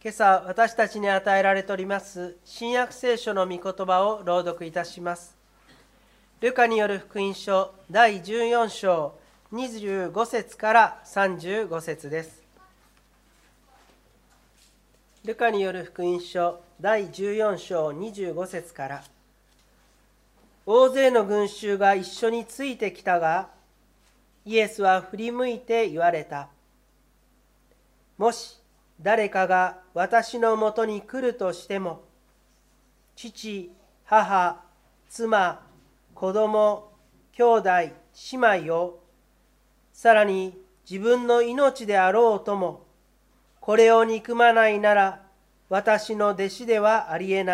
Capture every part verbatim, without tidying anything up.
今朝私たちに与えられております新約聖書の御言葉を朗読いたします。ルカによる福音書だいじゅうよん章にじゅうご節からさんじゅうご節です。ルカによる福音書だいじゅうよん章にじゅうご節から。大勢の群衆が一緒についてきたが、イエスは振り向いて言われた。もし誰かが私のもとに来るとしても、父、母、妻、子供、兄弟、姉妹を、さらに自分の命であろうとも、これを憎まないなら、私の弟子ではありえない。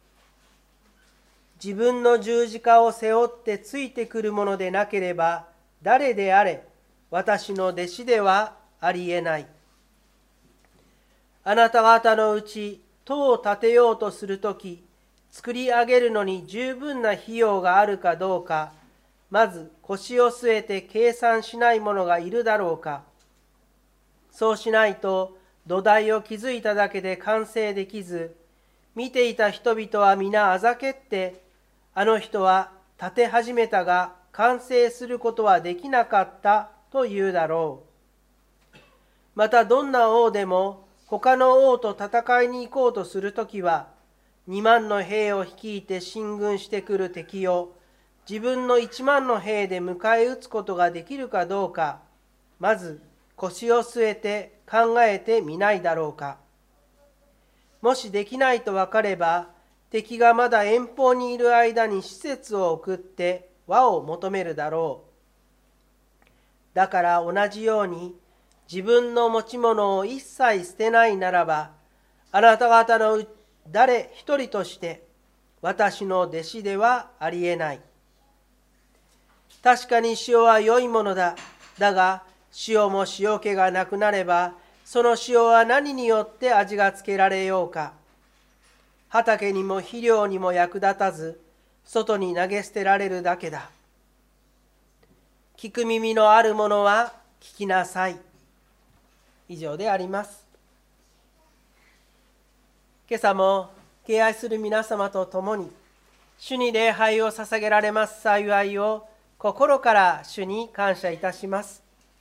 自分の十字架を背負ってついてくるものでなければ、誰であれ、私の弟子ではありえない。あなた方のうち、塔を建てようとするとき、作り上げるのに十分な費用があるかどうか、まず腰を据えて計算しない者がいるだろうか。そうしないと、土台を築いただけで完成できず、見ていた人々は皆あざけって、あの人は建て始めたが完成することはできなかったと言うだろう。またどんな王でも、他の王と戦いに行こうとするときは、二万の兵を率いて進軍してくる敵を、自分の一万の兵で迎え撃つことができるかどうか、まず腰を据えて考えてみないだろうか。もしできないと分かれば、敵がまだ遠方にいる間に使節を送って和を求めるだろう。だから同じように、自分の持ち物を一切捨てないならば、あなた方の誰一人として私の弟子ではありえない。確かに塩は良いものだ。だが塩も塩気がなくなれば、その塩は何によって味がつけられようか。畑にも肥料にも役立たず、外に投げ捨てられるだけだ。聞く耳のある者は聞きなさい。以上であります。今朝も敬愛する皆様と共に、主に礼拝を捧げられます幸いを心から主に感謝いたします。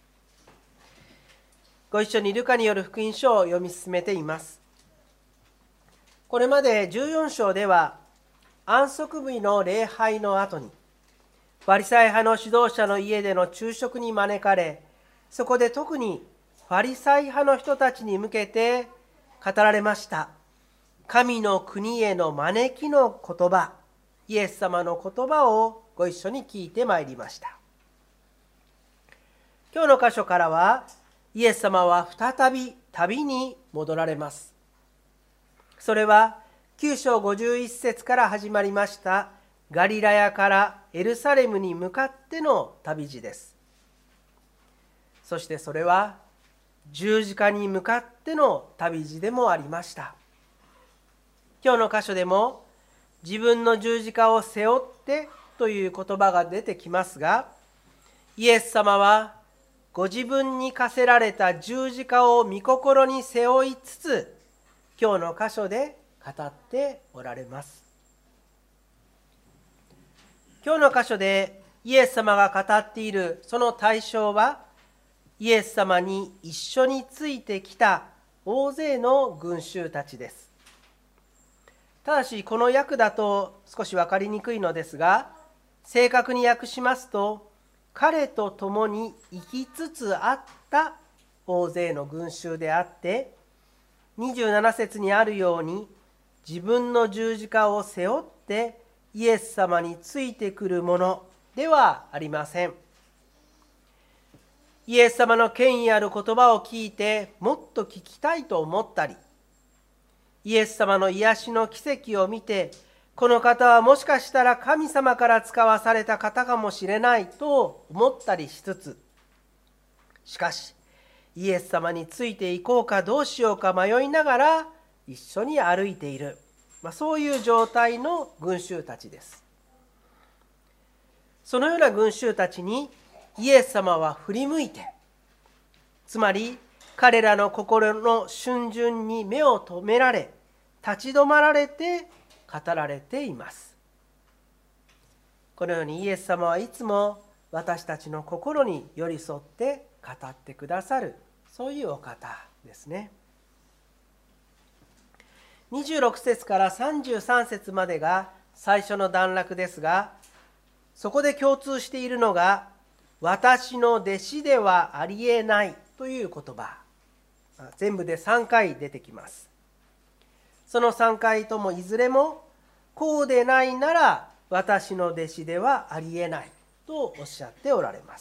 ご一緒にルカによる福音書を読み進めています。これまでじゅうよん章では、安息日の礼拝の後に、ファリサイ派の指導者の家での昼食に招かれ、そこで特にファリサイ派の人たちに向けて語られました。神の国への招きの言葉、イエス様の言葉をご一緒に聞いてまいりました。今日の箇所からは、イエス様は再び旅に戻られます。それはきゅう章ごじゅういち節から始まりましたガリラヤからエルサレムに向かっての旅路です。そしてそれは十字架に向かっての旅路でもありました。今日の箇所でも自分の十字架を背負ってという言葉が出てきますが、イエス様はご自分に課せられた十字架を御心に背負いつつ、今日の箇所で語っておられます。今日の箇所でイエス様が語っているその対象は、イエス様に一緒についてきた大勢の群衆たちです。ただしこの訳だと少し分かりにくいのですが、正確に訳しますと、彼と共に生きつつあった大勢の群衆であって、にじゅうなな節にあるように、自分の十字架を背負ってイエス様についてくるものではありません。イエス様の権威ある言葉を聞いてもっと聞きたいと思ったり、イエス様の癒しの奇跡を見て、この方はもしかしたら神様から使わされた方かもしれないと思ったりしつつ、しかしイエス様についていこうかどうしようか迷いながら一緒に歩いている、まあ、そういう状態の群衆たちです。そのような群衆たちにイエス様は振り向いて、つまり彼らの心の逡巡に目を留められ、立ち止まられて語られています。このようにイエス様はいつも私たちの心に寄り添って語ってくださる、そういうお方ですね。にじゅうろく節からさんじゅうさん節までが最初の段落ですが、そこで共通しているのが、私の弟子ではありえないという言葉、全部でさんかい出てきます。そのさんかいともいずれも、こうでないなら私の弟子ではありえないとおっしゃっておられます。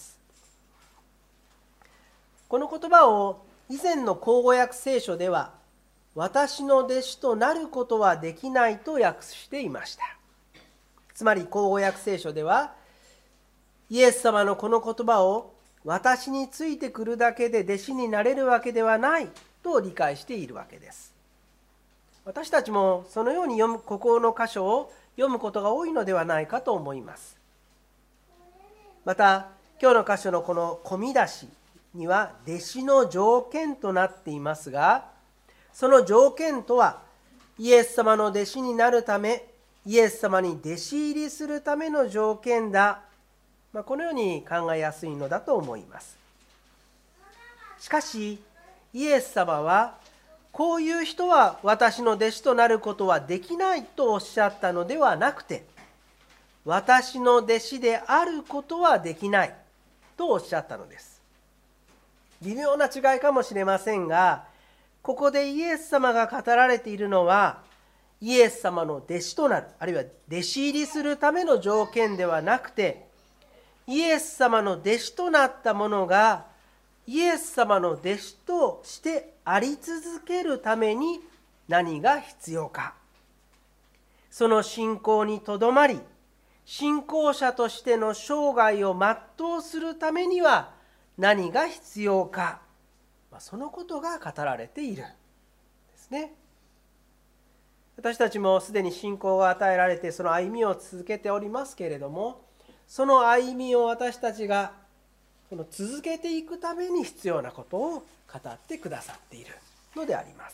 この言葉を以前の口語訳聖書では、私の弟子となることはできないと訳していました。つまり口語訳聖書では、イエス様のこの言葉を私についてくるだけで弟子になれるわけではないと理解しているわけです。私たちもそのように読む、ここの箇所を読むことが多いのではないかと思います。また、今日の箇所のこの込み出しには弟子の条件となっていますが、その条件とは、イエス様の弟子になるため、イエス様に弟子入りするための条件だ。まあ、このように考えやすいのだと思います。しかし、イエス様は、こういう人は私の弟子となることはできないとおっしゃったのではなくて、私の弟子であることはできないとおっしゃったのです。微妙な違いかもしれませんが、ここでイエス様が語られているのは、イエス様の弟子となる、あるいは弟子入りするための条件ではなくて、イエス様の弟子となった者が、イエス様の弟子としてあり続けるために何が必要か。その信仰にとどまり、信仰者としての生涯を全うするためには何が必要か。そのことが語られているんですね。私たちもすでに信仰が与えられて、その歩みを続けておりますけれども、その歩みを私たちがこの続けていくために必要なことを語ってくださっているのであります。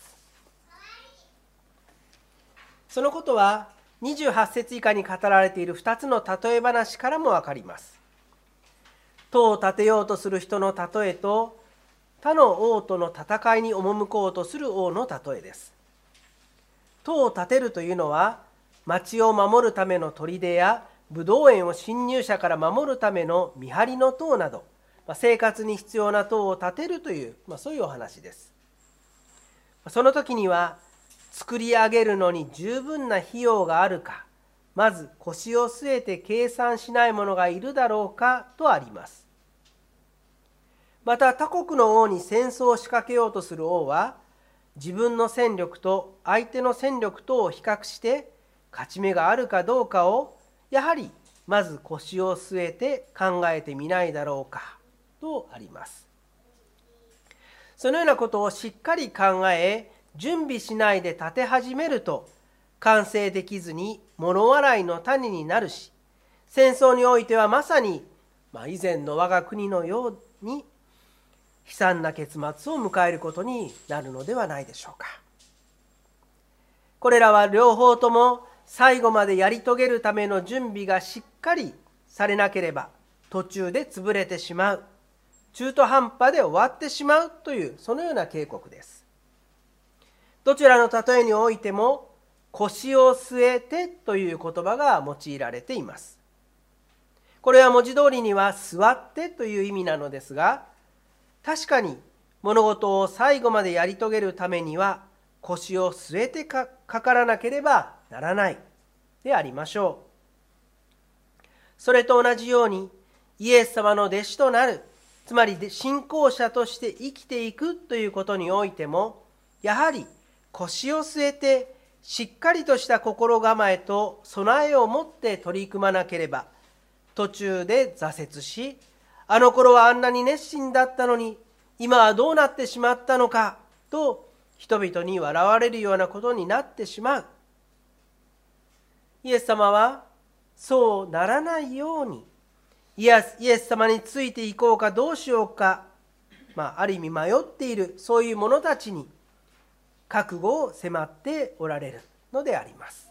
そのことはにじゅうはち節以下に語られているふたつの例え話からもわかります。塔を建てようとする人の例えと、他の王との戦いに赴こうとする王の例えです。塔を建てるというのは、町を守るための砦やブドウ園を侵入者から守るための見張りの塔など、生活に必要な塔を建てるという、まあ、そういうお話です。その時には、作り上げるのに十分な費用があるか、まず腰を据えて計算しない者がいるだろうかとあります。また他国の王に戦争を仕掛けようとする王は、自分の戦力と相手の戦力とを比較して勝ち目があるかどうかをやはりまず腰を据えて考えてみないだろうかとあります。そのようなことをしっかり考え準備しないで立て始めると、完成できずに物笑いの種になるし、戦争においてはまさに、まあ、以前の我が国のように悲惨な結末を迎えることになるのではないでしょうか。これらは両方とも最後までやり遂げるための準備がしっかりされなければ、途中で潰れてしまう、中途半端で終わってしまうという、そのような警告です。どちらの例えにおいても、腰を据えてという言葉が用いられています。これは文字通りには座ってという意味なのですが、確かに物事を最後までやり遂げるためには腰を据えて か, かからなければならないでありましょう。それと同じように、イエス様の弟子となる、つまり信仰者として生きていくということにおいても、やはり腰を据えてしっかりとした心構えと備えを持って取り組まなければ、途中で挫折し、あの頃はあんなに熱心だったのに今はどうなってしまったのかと人々に笑われるようなことになってしまう。イエス様はそうならないように、イエス様についていこうかどうしようか、 まあ、ある意味迷っているそういう者たちに覚悟を迫っておられるのであります。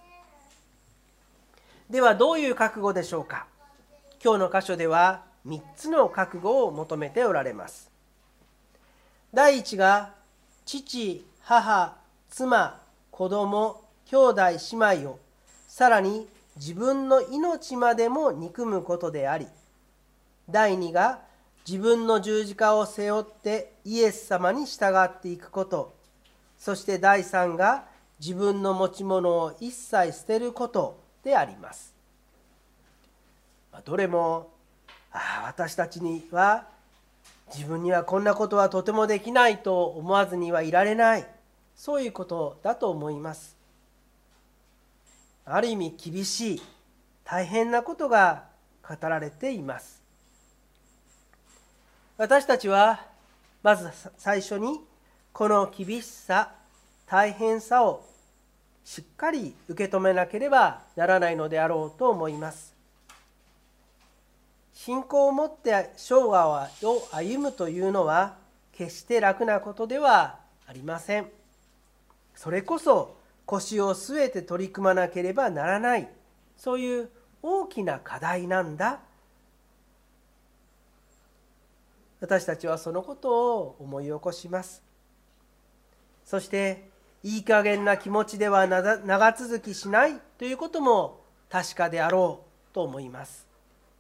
ではどういう覚悟でしょうか。今日の箇所ではみっつの覚悟を求めておられます。第一が父、母、妻、子供、兄弟、姉妹をさらに自分の命までも憎むことであり、第二が自分の十字架を背負ってイエス様に従っていくこと、そして第三が自分の持ち物を一切捨てることであります。どれもああ私たちには自分にはこんなことはとてもできないと思わずにはいられない、そういうことだと思います。ある意味厳しい大変なことが語られています。私たちはまず最初にこの厳しさ大変さをしっかり受け止めなければならないのであろうと思います。信仰を持って生涯を歩むというのは決して楽なことではありません。それこそ腰を据えて取り組まなければならない、そういう大きな課題なんだ。私たちはそのことを思い起こします。そしていい加減な気持ちでは長続きしないということも確かであろうと思います。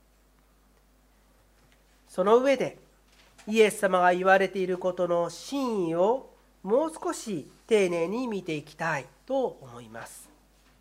その上でイエス様が言われていることの真意をもう少し丁寧に見ていきたいと思います。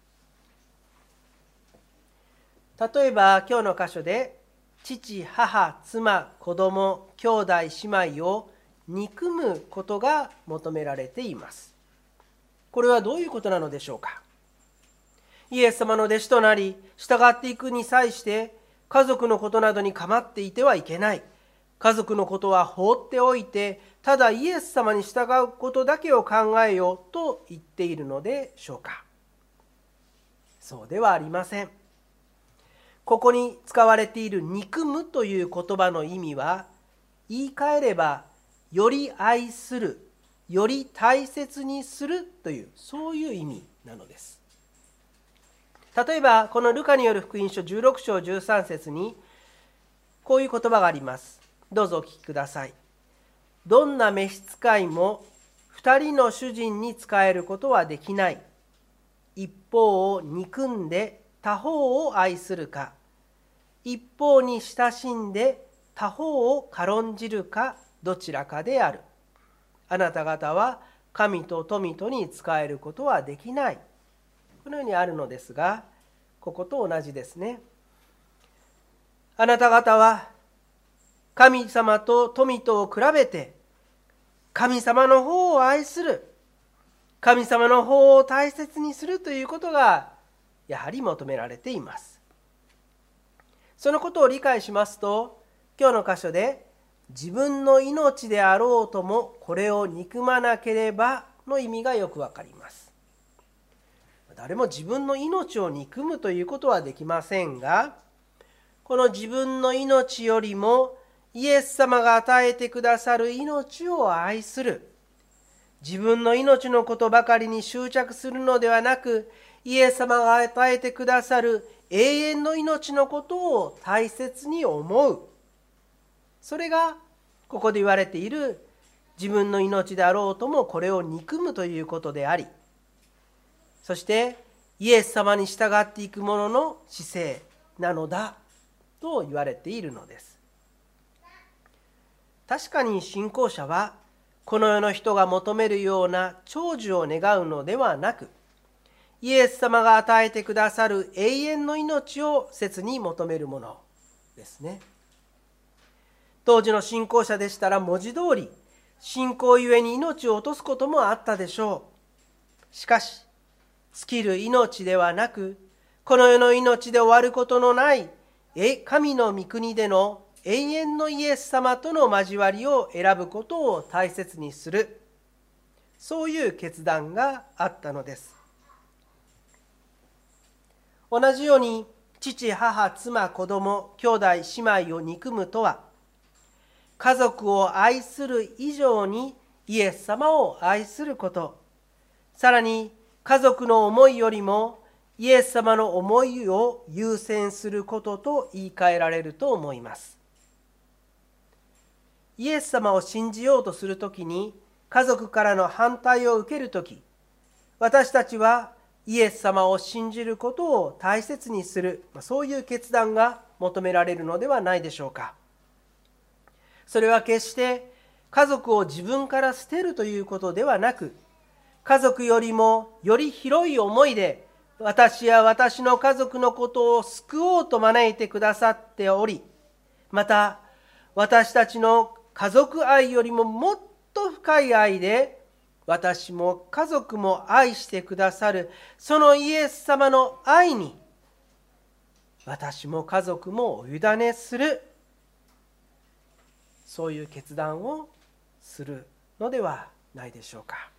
例えば今日の箇所で父、母、妻、子供、兄弟、姉妹を憎むことが求められています。これはどういうことなのでしょうか。イエス様の弟子となり従っていくに際して家族のことなどに構っていてはいけない。家族のことは放っておいて、ただイエス様に従うことだけを考えようと言っているのでしょうか。そうではありません。ここに使われている憎むという言葉の意味は、言い換えればより愛する、より大切にするという、そういう意味なのです。例えばこのルカによる福音書じゅうろく章じゅうさん節にこういう言葉があります。どうぞお聞きください。どんな召使いも二人の主人に仕えることはできない。一方を憎んで他方を愛するか、一方に親しんで他方を軽んじるか、どちらかである。あなた方は神と富とに仕えることはできない。このようにあるのですが、ここと同じですね。あなた方は神様と富とを比べて神様の方を愛する、神様の方を大切にするということがやはり求められています。そのことを理解しますと、今日の箇所で自分の命であろうともこれを憎まなければの意味がよくわかります。誰も自分の命を憎むということはできませんが、この自分の命よりもイエス様が与えてくださる命を愛する、自分の命のことばかりに執着するのではなく、イエス様が与えてくださる永遠の命のことを大切に思う。それがここで言われている自分の命であろうともこれを憎むということであり、そしてイエス様に従っていく者の姿勢なのだと言われているのです。確かに信仰者はこの世の人が求めるような長寿を願うのではなく、イエス様が与えてくださる永遠の命を切に求めるものですね。当時の信仰者でしたら文字通り信仰ゆえに命を落とすこともあったでしょう。しかし尽きる命ではなく、この世の命で終わることのない神の御国での永遠のイエス様との交わりを選ぶことを大切にする、そういう決断があったのです。同じように父、母、妻、子供、兄弟、姉妹を憎むとは、 家族を愛する以上にイエス様を愛すること、さらに家族の思いよりもイエス様の思いを優先することと言い換えられると思います。イエス様を信じようとするときに、家族からの反対を受けるとき、私たちはイエス様を信じることを大切にする、そういう決断が求められるのではないでしょうか。それは決して家族を自分から捨てるということではなく、家族よりもより広い思いで私や私の家族のことを救おうと招いてくださっており、また私たちの家族愛よりももっと深い愛で私も家族も愛してくださるそのイエス様の愛に私も家族もお委ねする、そういう決断をするのではないでしょうか。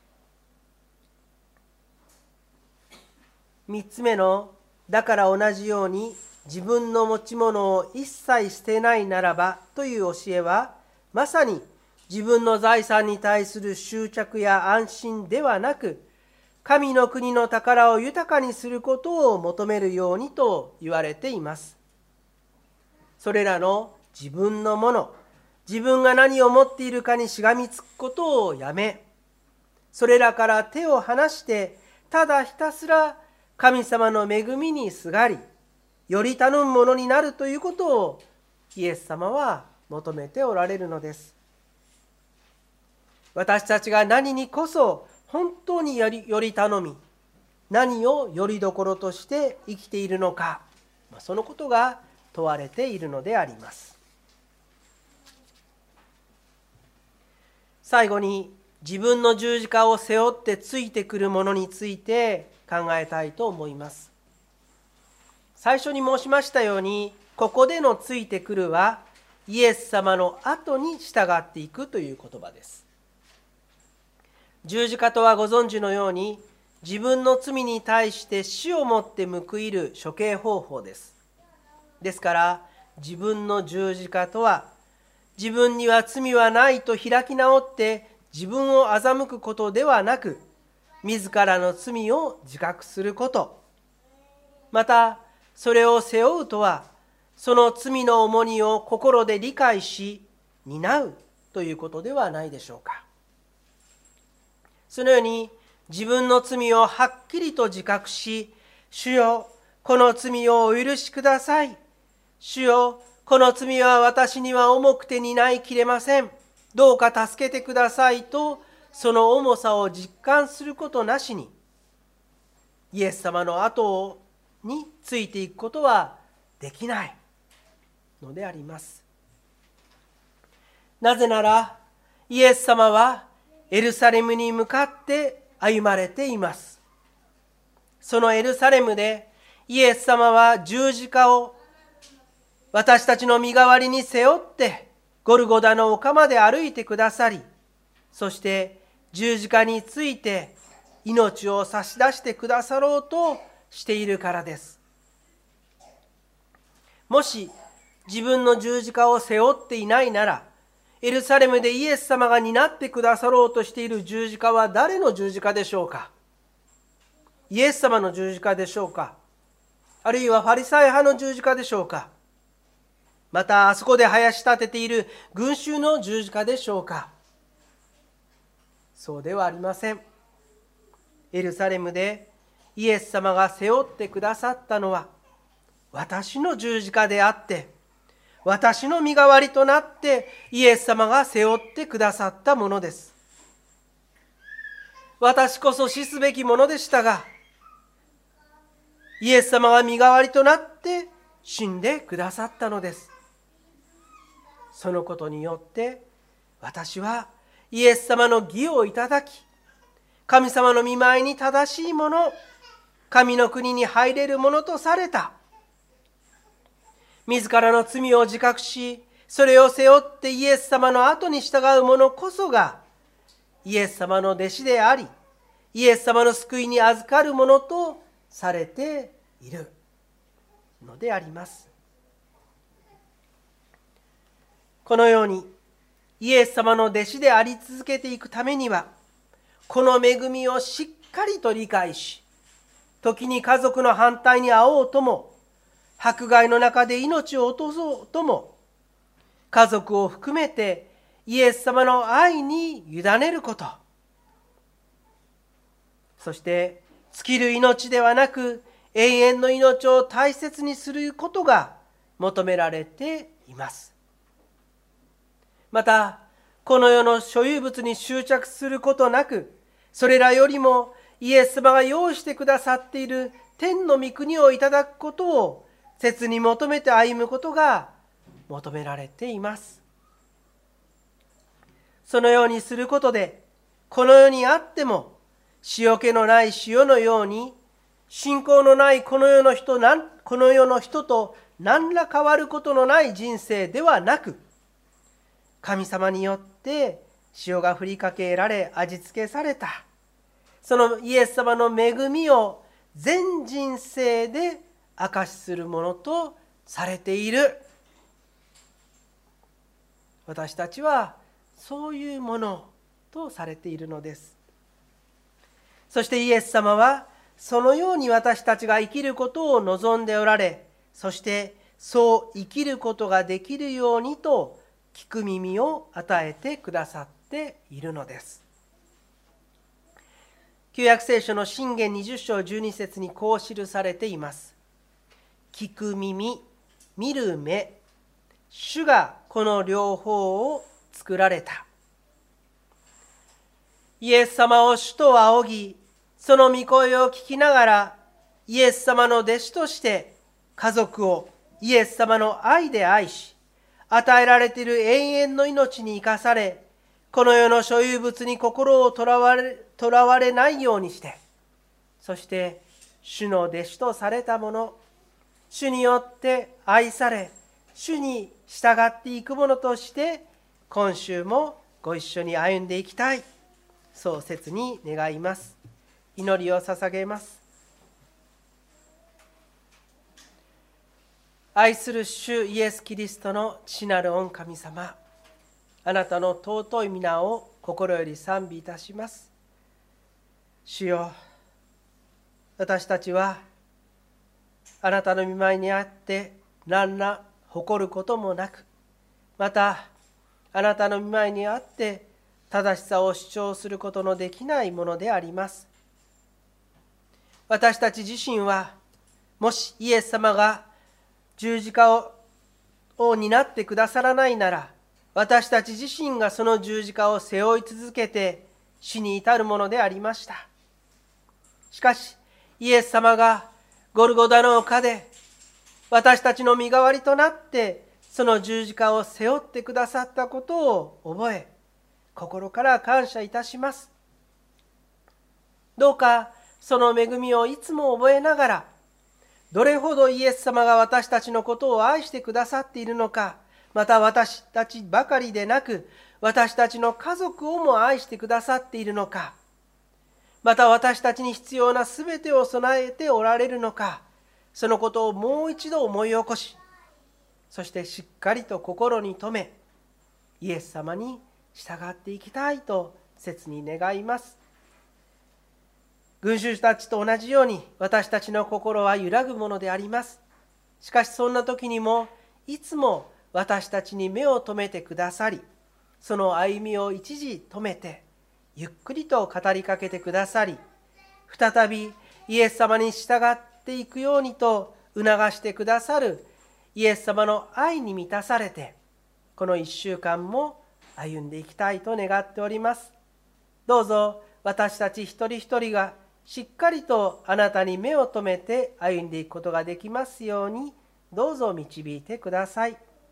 三つ目の、だから同じように自分の持ち物を一切捨てないならばという教えは、まさに自分の財産に対する執着や安心ではなく、神の国の宝を豊かにすることを求めるようにと言われています。それらの自分のもの、自分が何を持っているかにしがみつくことをやめ、それらから手を離して、ただひたすら神様の恵みにすがり、より頼むものになるということをイエス様は求めておられるのです。私たちが何にこそ本当により、より頼み、何をよりどころとして生きているのか、そのことが問われているのであります。最後に、自分の十字架を背負ってついてくるものについて考えたいと思います。最初に申しましたように、ここでのついてくるはイエス様の後に従っていくという言葉です。十字架とはご存知のように、自分の罪に対して死をもって報いる処刑方法です。ですから自分の十字架とは、自分には罪はないと開き直って自分を欺くことではなく、自らの罪を自覚すること、またそれを背負うとは、その罪の重荷を心で理解し担うということではないでしょうか。そのように自分の罪をはっきりと自覚し、主よ、この罪をお許しください。主よ、この罪は私には重くて担いきれません。どうか助けてくださいと、その重さを実感することなしに、イエス様の後についていくことはできないのであります。なぜなら、イエス様はエルサレムに向かって歩まれています。そのエルサレムでイエス様は十字架を私たちの身代わりに背負ってゴルゴダの丘まで歩いてくださり、そして十字架について命を差し出してくださろうとしているからです。もし自分の十字架を背負っていないなら、エルサレムでイエス様が担ってくださろうとしている十字架は誰の十字架でしょうか。イエス様の十字架でしょうか。あるいはファリサイ派の十字架でしょうか。またあそこで生やし立てている群衆の十字架でしょうか。そうではありません。エルサレムでイエス様が背負ってくださったのは私の十字架であって、私の身代わりとなってイエス様が背負ってくださったものです。私こそ死すべきものでしたが、イエス様が身代わりとなって死んでくださったのです。そのことによって私はイエス様の義をいただき、神様の御前に正しいもの、神の国に入れるものとされた。自らの罪を自覚し、それを背負ってイエス様の後に従う者こそがイエス様の弟子であり、イエス様の救いに預かるものとされているのであります。このようにイエス様の弟子であり続けていくためには、この恵みをしっかりと理解し、時に家族の反対に遭おうとも、迫害の中で命を落とそうとも、家族を含めてイエス様の愛に委ねること、そして尽きる命ではなく永遠の命を大切にすることが求められています。また、この世の所有物に執着することなく、それらよりもイエス様が用意してくださっている天の御国をいただくことを切に求めて歩むことが求められています。そのようにすることで、この世にあっても塩気のない塩のように、信仰のないこの世の人なんこの世の人と何ら変わることのない人生ではなく、神様によって塩が振りかけられ味付けされた、そのイエス様の恵みを全人生で証しするものとされている。私たちはそういうものとされているのです。そしてイエス様はそのように私たちが生きることを望んでおられ、そしてそう生きることができるようにと聞く耳を与えてくださっているのです。旧約聖書の箴言にじゅっ章じゅうに節にこう記されています。聞く耳、見る目、主がこの両方を作られた。イエス様を主と仰ぎ、その御声を聞きながら、イエス様の弟子として家族をイエス様の愛で愛し、与えられている永遠の命に生かされ、この世の所有物に心をとらわれ、とらわれないようにして、そして主の弟子とされた者、主によって愛され、主に従っていく者として、今週もご一緒に歩んでいきたい。そう切に願います。祈りを捧げます。愛する主イエス・キリストの父なる御神様、あなたの尊い皆を心より賛美いたします。主よ、私たちはあなたの御前にあって何ら誇ることもなく、またあなたの御前にあって正しさを主張することのできないものであります。私たち自身は、もしイエス様が十字架をを担ってくださらないなら、私たち自身がその十字架を背負い続けて死に至るものでありました。しかし、イエス様がゴルゴダの丘で私たちの身代わりとなってその十字架を背負ってくださったことを覚え、心から感謝いたします。どうかその恵みをいつも覚えながら、どれほどイエス様が私たちのことを愛してくださっているのか、また私たちばかりでなく、私たちの家族をも愛してくださっているのか、また私たちに必要なすべてを備えておられるのか、そのことをもう一度思い起こし、そしてしっかりと心に留め、イエス様に従っていきたいと切に願います。群衆たちと同じように私たちの心は揺らぐものであります。しかしそんな時にもいつも私たちに目を留めてくださり、その歩みを一時止めてゆっくりと語りかけてくださり、再びイエス様に従っていくようにと促してくださるイエス様の愛に満たされて、この一週間も歩んでいきたいと願っております。どうぞ私たち一人一人がしっかりとあなたに目を留めて歩んでいくことができますように、どうぞ導いてください。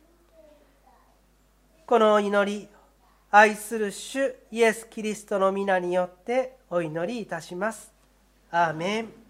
この祈り、愛する主イエス・キリストの皆によってお祈りいたします。アーメン。